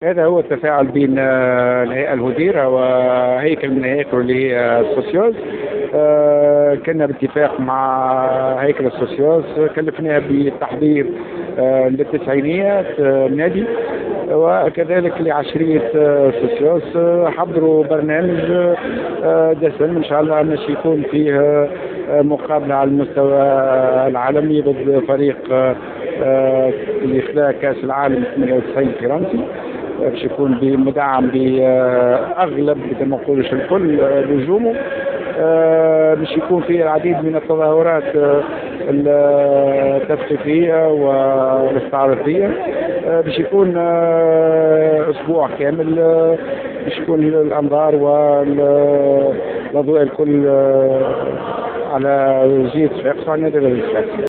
هذا هو التفاعل بين الهيئة المديرة وهيكل من هيكل اللي هي السوسيوز. كنا باتفاق مع هيكل السوسيوز، كلفناها بتحضير للتسعينيات النادي، وكذلك لعشرية سوسيوز حضروا برنامج دسم إن شاء الله باش يكون فيه مقابلة على المستوى العالمي ضد فريق اللي خذا كأس العالم 98 فرنسي، باش يكون مدعم باغلب كما نقولوش الكل نجومه. باش يكون فيه العديد من التظاهرات التثقيفيه والاستعراضيه. باش يكون اسبوع كامل، باش يكون الانظار والاضواء الكل على جهه صفاقس وعلى نادي الصفاقسي.